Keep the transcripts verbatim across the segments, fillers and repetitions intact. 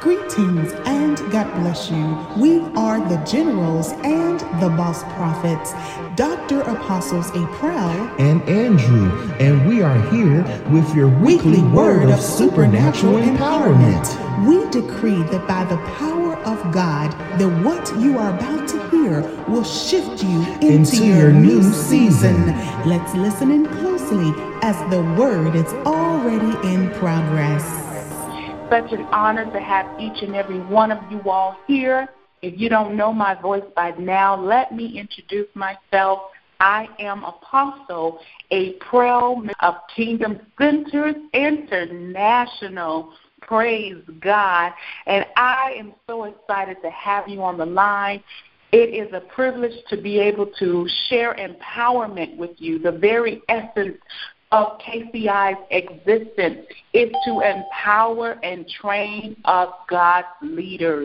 Greetings and God bless you. We are the Generals and the Boss Prophets, Doctor Apostles April and Andrew, and we are here with your weekly word of supernatural empowerment. We decree that by the power of God, that what you are about to hear will shift you into, into your, your new new season. season. Let's listen in closely as the word is already in progress. Such an honor to have each and every one of you all here. If you don't know my voice by now, let me introduce myself. I am Apostle April of Kingdom Centers International. Praise God. And I am so excited to have you on the line. It is a privilege to be able to share empowerment with you. The very essence of K C I's existence is to empower and train up God's leaders.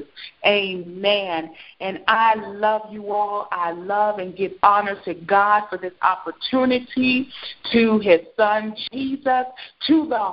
Amen. And I love you all. I love and give honor to God for this opportunity, to his son Jesus, to the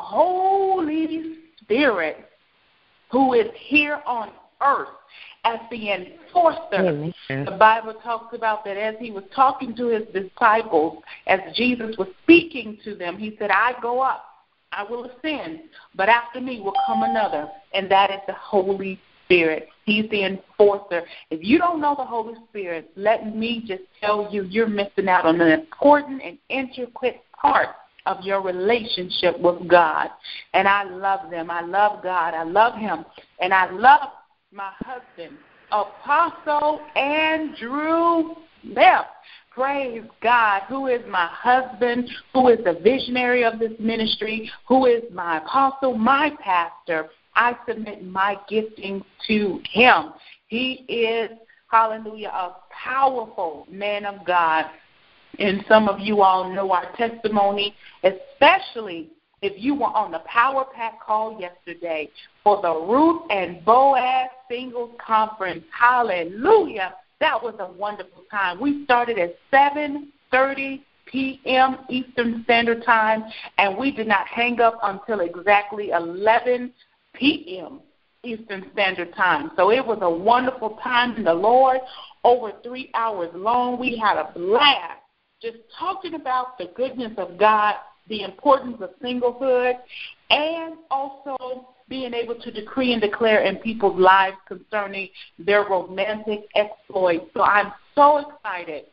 Holy Spirit who is here on earth as the enforcer. Amen. The Bible talks about that as he was talking to his disciples, as Jesus was speaking to them, he said, I go up, I will ascend, but after me will come another, and that is the Holy Spirit. He's the enforcer. If you don't know the Holy Spirit, let me just tell you, you're missing out on an important and intricate part of your relationship with God. And I love them. I love God. I love him. And I love my husband, Apostle Andrew Smith. Praise God, who is my husband, who is the visionary of this ministry, who is my apostle, my pastor. I submit my gifting to him. He is, hallelujah, a powerful man of God. And some of you all know our testimony, especially if you were on the Power Pack call yesterday for the Ruth and Boaz Singles Conference. Hallelujah. That was a wonderful time. We started at seven thirty p.m. Eastern Standard Time, and we did not hang up until exactly eleven p.m. Eastern Standard Time. So it was a wonderful time in the Lord, over three hours long. We had a blast just talking about the goodness of God, the importance of singlehood, and also being able to decree and declare in people's lives concerning their romantic exploits. So I'm so excited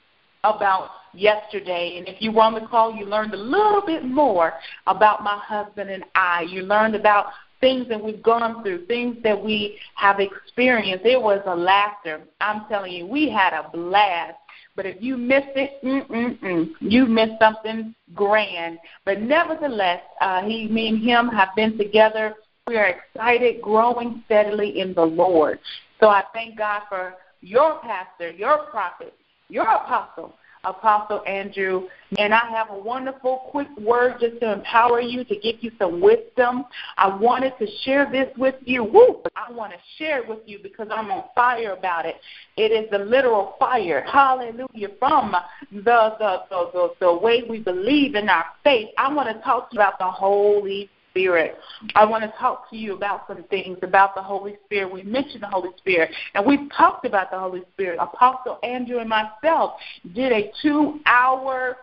about yesterday. And if you were on the call, you learned a little bit more about my husband and I. You learned about things that we've gone through, things that we have experienced. It was a laughter. I'm telling you, we had a blast. But if you missed it, mm-mm-mm, you missed something grand. But nevertheless, uh, he, me and him have been together. We are excited, growing steadily in the Lord. So I thank God for your pastor, your prophet, your apostle, Apostle Andrew. And I have a wonderful quick word just to empower you, to give you some wisdom. I wanted to share this with you. Woo! I want to share it with you because I'm on fire about it. It is the literal fire, hallelujah, from the, the, the, the, the way we believe in our faith. I want to talk to you about the Holy Spirit. I want to talk to you about some things about the Holy Spirit. We mentioned the Holy Spirit, and we've talked about the Holy Spirit. Apostle Andrew and myself did a two-hour,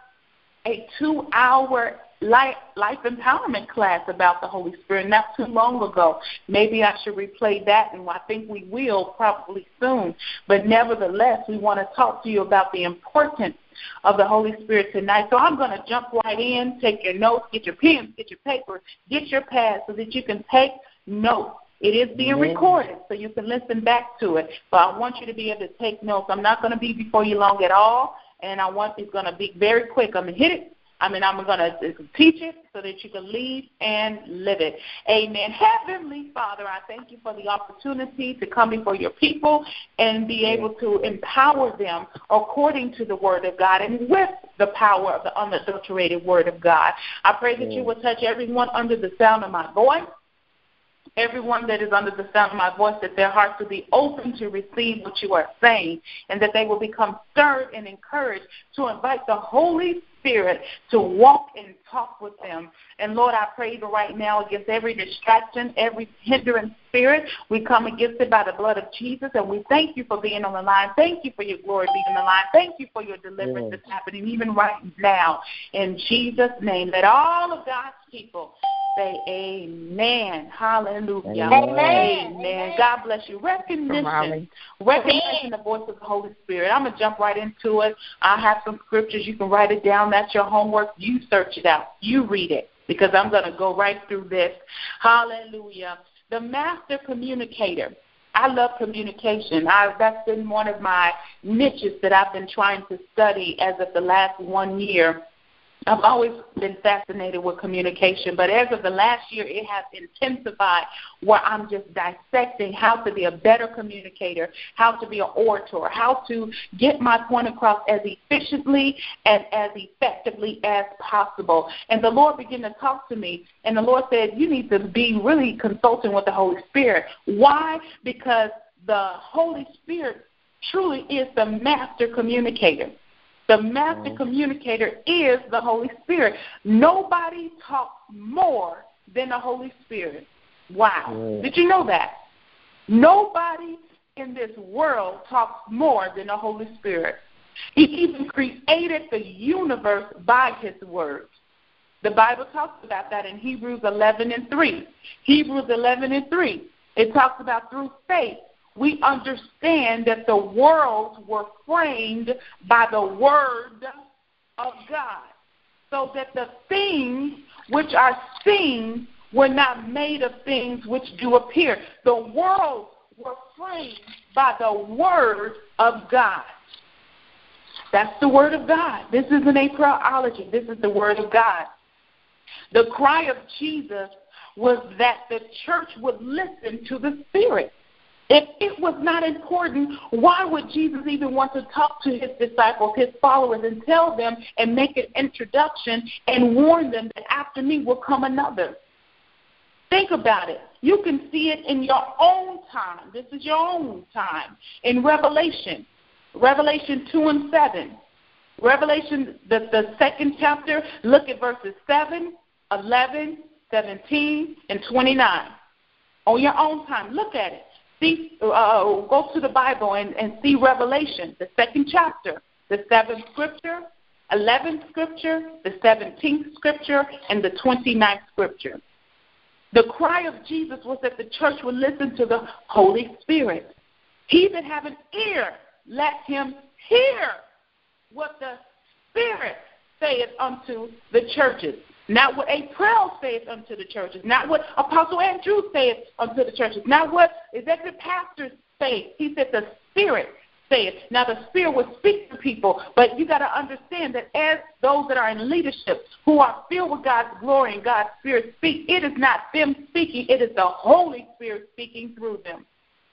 a two-hour life, life empowerment class about the Holy Spirit not too long ago. Maybe I should replay that, and I think we will probably soon. But nevertheless, we want to talk to you about the importance of the Holy Spirit tonight. So I'm going to jump right in, take your notes, get your pens, get your paper, get your pad so that you can take notes. It is being recorded, so you can listen back to it. But I want you to be able to take notes. I'm not going to be before you long at all, and I want it's going to be very quick. I'm going to hit it. I mean, I'm going to teach it so that you can lead and live it. Amen. Heavenly Father, I thank you for the opportunity to come before your people and be able to empower them according to the word of God and with the power of the unadulterated word of God. I pray that you will touch everyone under the sound of my voice. Everyone that is under the sound of my voice, that their hearts will be open to receive what you are saying, and that they will become stirred and encouraged to invite the Holy Spirit to walk and talk with them. And, Lord, I pray even right now against every distraction, every hindering spirit. We come against it by the blood of Jesus, and we thank you for being on the line. Thank you for your glory being on the line. Thank you for your deliverance Yes. that's happening even right now. In Jesus' name, let all of God's people say amen. Hallelujah. Amen. Amen. Amen. God bless you. Recognition. Recognition the voice of the Holy Spirit. I'm going to jump right into it. I have some scriptures. You can write it down. That's your homework. You search it out. You read it, because I'm going to go right through this. Hallelujah. The master communicator. I love communication. I, that's been one of my niches that I've been trying to study as of the last one year. I've always been fascinated with communication, but as of the last year, it has intensified where I'm just dissecting how to be a better communicator, how to be an orator, how to get my point across as efficiently and as effectively as possible. And the Lord began to talk to me, and the Lord said, you need to be really consulting with the Holy Spirit. Why? Because the Holy Spirit truly is the master communicator. The master Oh. communicator is the Holy Spirit. Nobody talks more than the Holy Spirit. Wow. Yeah. Did you know that? Nobody in this world talks more than the Holy Spirit. He even created the universe by his words. The Bible talks about that in Hebrews eleven and three. Hebrews eleven and three. It talks about through faith we understand that the worlds were framed by the word of God, so that the things which are seen were not made of things which do appear. The worlds were framed by the word of God. That's the word of God. This isn't a praology. This is the word of God. The cry of Jesus was that the church would listen to the Spirit. If it was not important, why would Jesus even want to talk to his disciples, his followers, and tell them and make an introduction and warn them that after me will come another? Think about it. You can see it in your own time. This is your own time. In Revelation, Revelation two and seven. Revelation, the, the second chapter, look at verses seven, eleven, seventeen, and twenty-nine. On your own time, look at it. See, uh, go to the Bible and, and see Revelation, the second chapter, the seventh scripture, eleventh scripture, the seventeenth scripture, and the twenty-ninth scripture. The cry of Jesus was that the church would listen to the Holy Spirit. He that have an ear, let him hear what the Spirit saith unto the churches. Not what April saith unto the churches, not what Apostle Andrew saith unto the churches, not what executive pastors say. He said the Spirit saith. Now the Spirit will speak to people, but you got to understand that as those that are in leadership who are filled with God's glory and God's Spirit speak, it is not them speaking, it is the Holy Spirit speaking through them.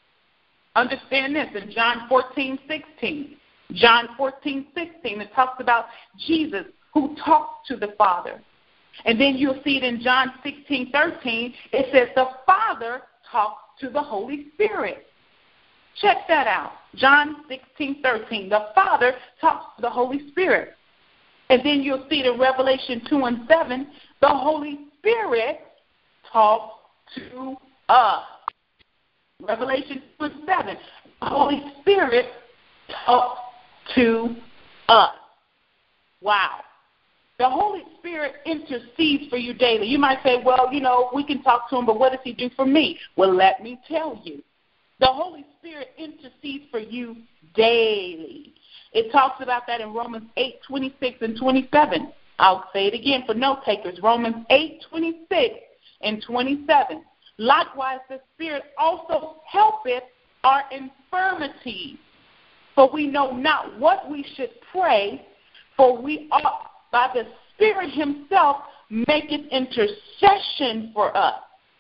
Understand this in John fourteen sixteen. John fourteen sixteen, it talks about Jesus who talks to the Father. And then you'll see it in John sixteen thirteen. It says the Father talks to the Holy Spirit. Check that out. John sixteen thirteen. The Father talks to the Holy Spirit. And then you'll see it in Revelation two and seven. The Holy Spirit talks to us. Revelation two and seven. The Holy Spirit talks to us. Wow. The Holy Spirit intercedes for you daily. You might say, well, you know, we can talk to him, but what does he do for me? Well, let me tell you. The Holy Spirit intercedes for you daily. It talks about that in Romans eight twenty-six and twenty-seven. I'll say it again for note takers. Romans eight twenty-six and twenty-seven. Likewise, the Spirit also helpeth our infirmities, for we know not what we should pray, for we ought by the Spirit himself maketh intercession for us.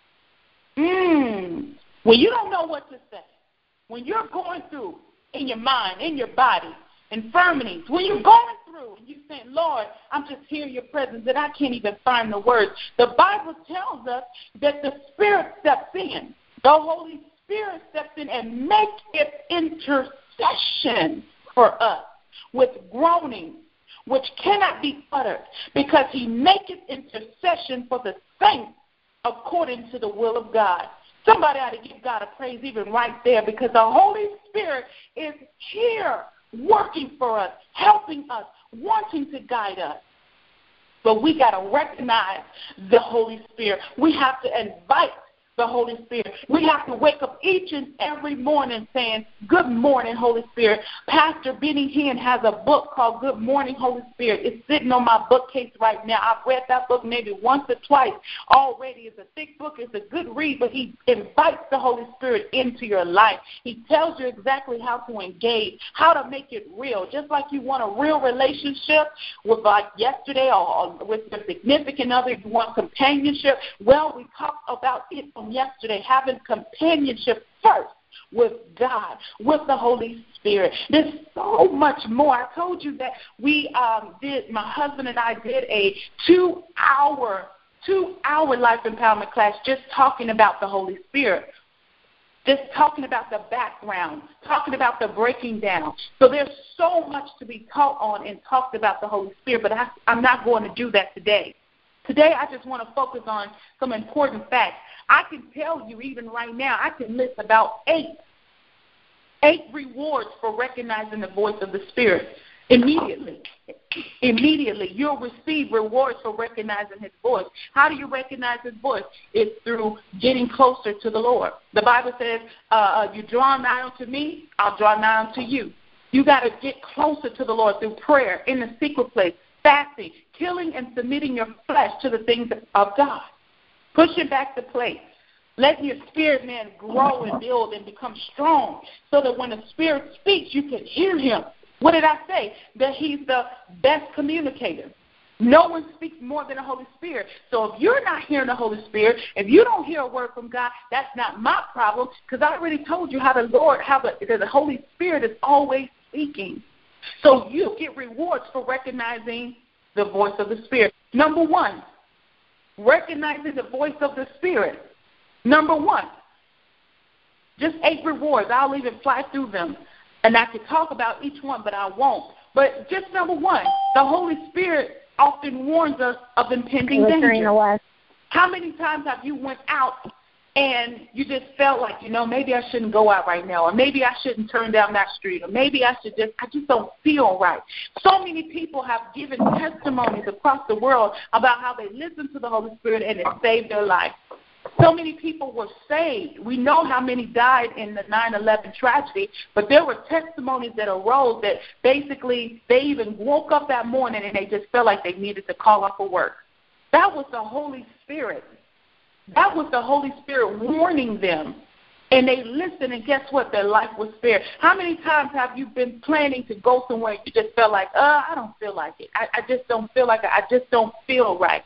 Mm. When you don't know what to say, when you're going through in your mind, in your body, infirmities, when you're going through and you're saying, Lord, I'm just here in your presence and I can't even find the words, the Bible tells us that the Spirit steps in. The Holy Spirit steps in and makes intercession for us with groanings, which cannot be uttered, because he maketh intercession for the saints according to the will of God. Somebody ought to give God a praise even right there, because the Holy Spirit is here working for us, helping us, wanting to guide us. But we got to recognize the Holy Spirit. We have to invite the Holy Spirit. We have to wake up each and every morning saying, good morning, Holy Spirit. Pastor Benny Hinn has a book called Good Morning, Holy Spirit. It's sitting on my bookcase right now. I've read that book maybe once or twice already. It's a thick book. It's a good read, but he invites the Holy Spirit into your life. He tells you exactly how to engage, how to make it real. Just like you want a real relationship with, like yesterday, or, or with your significant other, you want companionship. Well, we talked about it from yesterday, having companionship first with God, with the Holy Spirit. There's so much more. I told you that we um, did, my husband and I did a two-hour, two-hour life empowerment class just talking about the Holy Spirit, just talking about the background, talking about the breaking down. So there's so much to be taught on and talked about the Holy Spirit, but I, I'm not going to do that today. Today I just want to focus on some important facts. I can tell you even right now, I can list about eight, eight rewards for recognizing the voice of the Spirit. Immediately, immediately, you'll receive rewards for recognizing his voice. How do you recognize his voice? It's through getting closer to the Lord. The Bible says, uh, you draw nigh unto me, I'll draw nigh unto you. You got to get closer to the Lord through prayer, in the secret place, fasting, killing and submitting your flesh to the things of God. Pushing back the plate. Letting your spirit man grow and build and become strong so that when the Spirit speaks, you can hear him. What did I say? That he's the best communicator. No one speaks more than the Holy Spirit. So if you're not hearing the Holy Spirit, if you don't hear a word from God, that's not my problem, because I already told you how the Lord, how the, the Holy Spirit is always speaking. So you get rewards for recognizing the voice of the Spirit. Number one, recognizing the voice of the Spirit. Number one, just eight rewards. I'll even fly through them, and I could talk about each one, but I won't. But just number one, the Holy Spirit often warns us of impending danger. How many times have you went out and you just felt like, you know, maybe I shouldn't go out right now, or maybe I shouldn't turn down that street, or maybe I should just, I just don't feel right. So many people have given testimonies across the world about how they listened to the Holy Spirit and it saved their life. So many people were saved. We know how many died in the nine eleven tragedy, but there were testimonies that arose that basically they even woke up that morning and they just felt like they needed to call off of work. That was the Holy Spirit. That was the Holy Spirit warning them. And they listened, and guess what? Their life was spared. How many times have you been planning to go somewhere and you just felt like, uh, I don't feel like it. I, I just don't feel like it. I just don't feel right.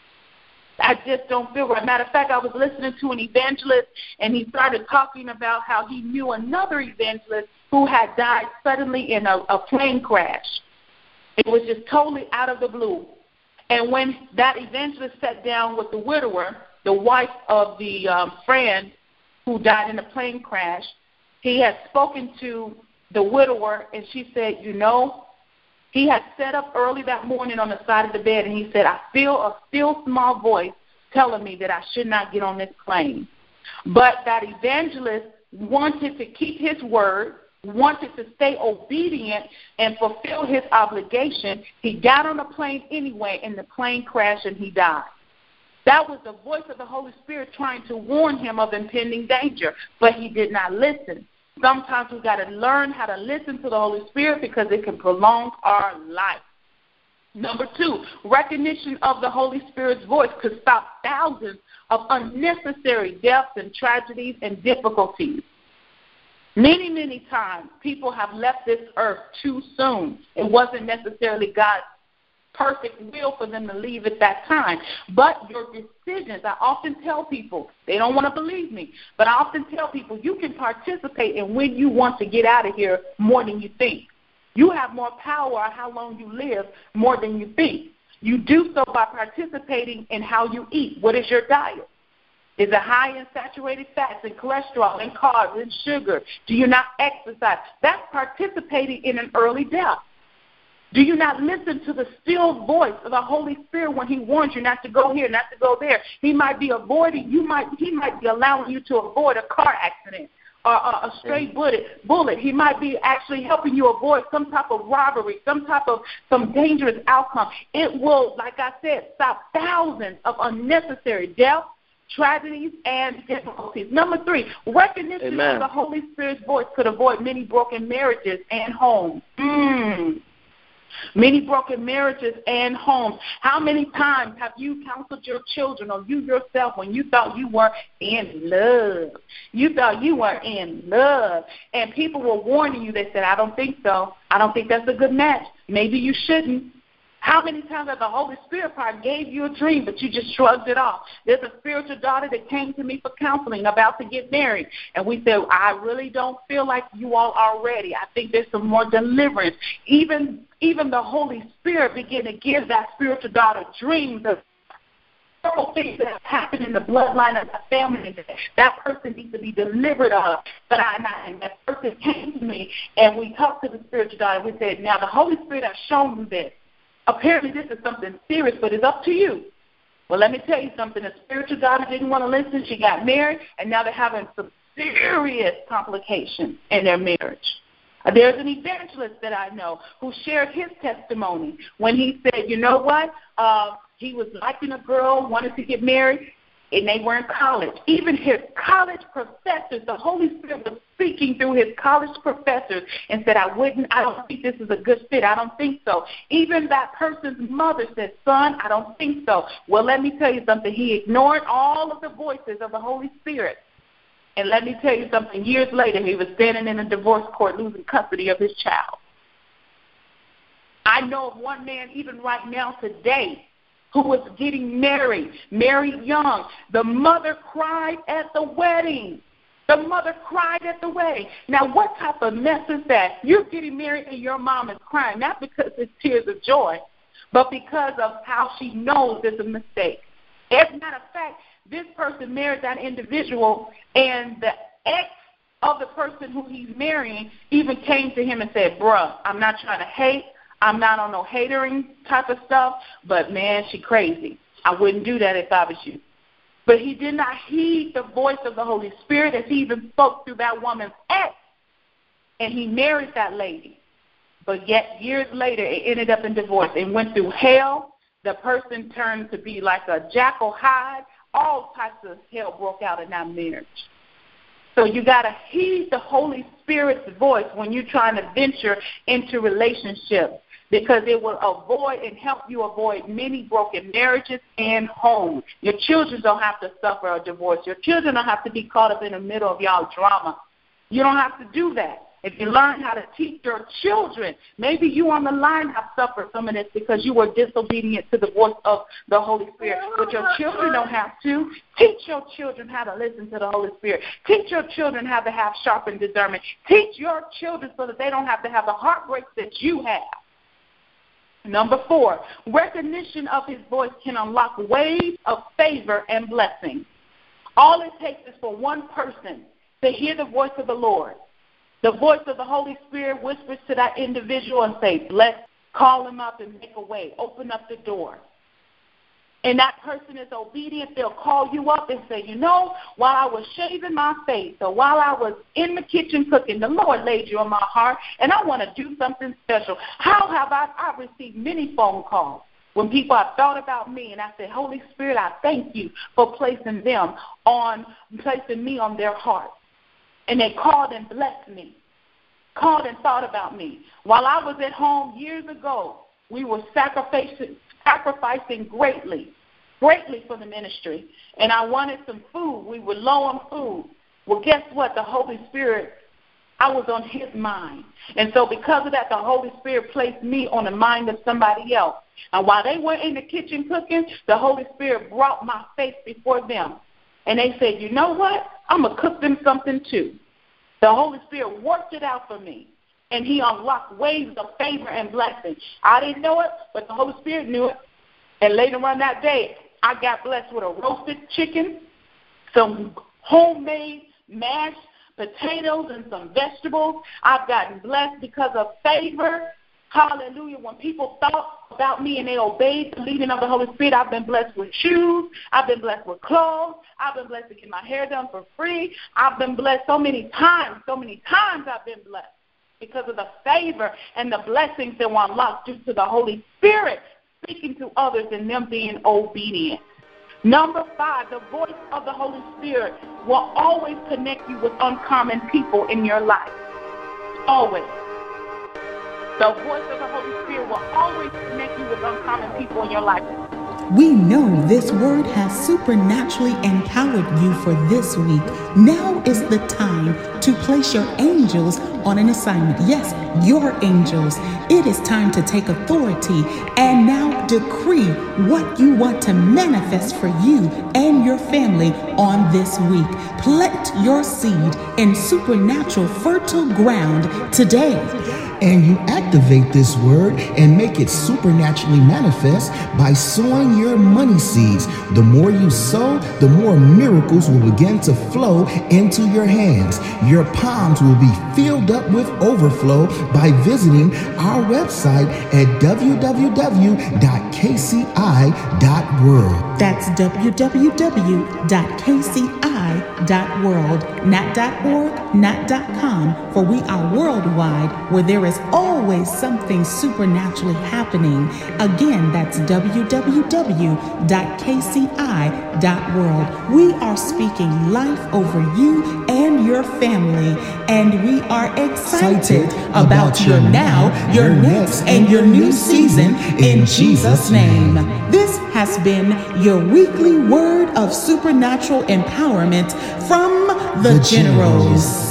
I just don't feel right. Matter of fact, I was listening to an evangelist, and he started talking about how he knew another evangelist who had died suddenly in a, a plane crash. It was just totally out of the blue. And when that evangelist sat down with the widower, the wife of the um, friend who died in a plane crash, he had spoken to the widower, and she said, you know, he had sat up early that morning on the side of the bed, and he said, I feel a still small voice telling me that I should not get on this plane. But that evangelist wanted to keep his word, wanted to stay obedient and fulfill his obligation. He got on the plane anyway, and the plane crashed, and he died. That was the voice of the Holy Spirit trying to warn him of impending danger, but he did not listen. Sometimes we've got to learn how to listen to the Holy Spirit because it can prolong our life. Number two, recognition of the Holy Spirit's voice could stop thousands of unnecessary deaths and tragedies and difficulties. Many, many times people have left this earth too soon. It wasn't necessarily God's perfect will for them to leave at that time. But your decisions, I often tell people, they don't want to believe me, but I often tell people you can participate in when you want to get out of here more than you think. You have more power on how long you live more than you think. You do so by participating in how you eat. What is your diet? Is it high in saturated fats and cholesterol and carbs and sugar? Do you not exercise? That's participating in an early death. Do you not listen to the still voice of the Holy Spirit when he warns you not to go here, not to go there? He might be avoiding, you might, he might be allowing you to avoid a car accident or a, a stray bullet, bullet. He might be actually helping you avoid some type of robbery, some type of some dangerous outcome. It will, like I said, stop thousands of unnecessary deaths, tragedies, and difficulties. Number three, recognition Amen. Of the Holy Spirit's voice could avoid many broken marriages and homes. Mm. Many broken marriages and homes. How many times have you counseled your children or you yourself when you thought you were in love? You thought you were in love. And people were warning you. They said, I don't think so. I don't think that's a good match. Maybe you shouldn't. How many times has the Holy Spirit probably gave you a dream, but you just shrugged it off? There's a spiritual daughter that came to me for counseling about to get married. And we said, I really don't feel like you all are ready. I think there's some more deliverance. Even even the Holy Spirit began to give that spiritual daughter dreams of several things that have happened in the bloodline of the family that that person needs to be delivered of. But I, and that person came to me, and we talked to the spiritual daughter. We said, now the Holy Spirit has shown you this. Apparently this is something serious, but it's up to you. Well, let me tell you something. The spiritual daughter didn't want to listen. She got married, and now they're having some serious complications in their marriage. There's an evangelist that I know who shared his testimony when he said, you know what, uh, he was liking a girl, wanted to get married, and they were in college. Even his college professors, the Holy Spirit was speaking through his college professors and said, I wouldn't, I don't think this is a good fit. I don't think so. Even that person's mother said, son, I don't think so. Well, let me tell you something. He ignored all of the voices of the Holy Spirit. And let me tell you something. Years later, he was standing in a divorce court losing custody of his child. I know of one man even right now today who was getting married, married young. The mother cried at the wedding. The mother cried at the wedding. Now, what type of mess is that? You're getting married and your mom is crying, not because it's tears of joy, but because of how she knows there's a mistake. As a matter of fact, this person married that individual, and the ex of the person who he's marrying even came to him and said, bruh, I'm not trying to hate. I'm not on no hatering type of stuff, but, man, she crazy. I wouldn't do that if I was you. But he did not heed the voice of the Holy Spirit as he even spoke through that woman's ex, and he married that lady. But yet years later, it ended up in divorce and went through hell. The person turned to be like a Jekyll Hyde. All types of hell broke out in that marriage. So you got to heed the Holy Spirit's voice when you're trying to venture into relationships, because it will avoid and help you avoid many broken marriages and homes. Your children don't have to suffer a divorce. Your children don't have to be caught up in the middle of y'all drama. You don't have to do that. If you learn how to teach your children, maybe you on the line have suffered some of this because you were disobedient to the voice of the Holy Spirit. But your children don't have to. Teach your children how to listen to the Holy Spirit. Teach your children how to have sharpened discernment. Teach your children so that they don't have to have the heartbreaks that you have. Number four, recognition of his voice can unlock waves of favor and blessing. All it takes is for one person to hear the voice of the Lord. The voice of the Holy Spirit whispers to that individual and say, bless, call him up and make a way, open up the door. And that person is obedient. They'll call you up and say, you know, while I was shaving my face or while I was in the kitchen cooking, the Lord laid you on my heart, and I want to do something special. How have I, I've received many phone calls when people have thought about me, and I said, Holy Spirit, I thank you for placing them on, placing me on their heart. And they called and blessed me, called and thought about me. While I was at home years ago, we were sacrificing, sacrificing greatly, greatly for the ministry. And I wanted some food. We were low on food. Well, guess what? The Holy Spirit, I was on his mind. And so because of that, the Holy Spirit placed me on the mind of somebody else. And while they were in the kitchen cooking, the Holy Spirit brought my face before them. And they said, you know what? I'm going to cook them something too. The Holy Spirit worked it out for me, and he unlocked waves of favor and blessing. I didn't know it, but the Holy Spirit knew it. And later on that day, I got blessed with a roasted chicken, some homemade mashed potatoes, and some vegetables. I've gotten blessed because of favor Hallelujah. When people thought about me and they obeyed the leading of the Holy Spirit, I've been blessed with shoes. I've been blessed with clothes. I've been blessed to get my hair done for free. I've been blessed so many times. So many times I've been blessed because of the favor and the blessings that were unlocked due to the Holy Spirit speaking to others and them being obedient. Number five, the voice of the Holy Spirit will always connect you with uncommon people in your life. Always. The voice of the Holy Spirit will always connect you with uncommon people in your life. We know this word has supernaturally empowered you for this week. Now is the time to place your angels on an assignment. Yes, your angels. It is time to take authority and now decree what you want to manifest for you and your family on this week. Plant your seed in supernatural fertile ground today. And you activate this word and make it supernaturally manifest by sowing your money seeds. The more you sow, the more miracles will begin to flow into your hands. Your palms will be filled up with overflow by visiting our website at w w w dot k c i dot world. That's w w w dot k c i dot world, not .org, not .com, for we are worldwide, where there is always something supernaturally happening. Again, that's w w w dot k c i dot world. We are speaking life over you and your family, and we are excited about your now, your next, and your new season in Jesus' name. This has been your weekly word of supernatural empowerment from the, the Generals.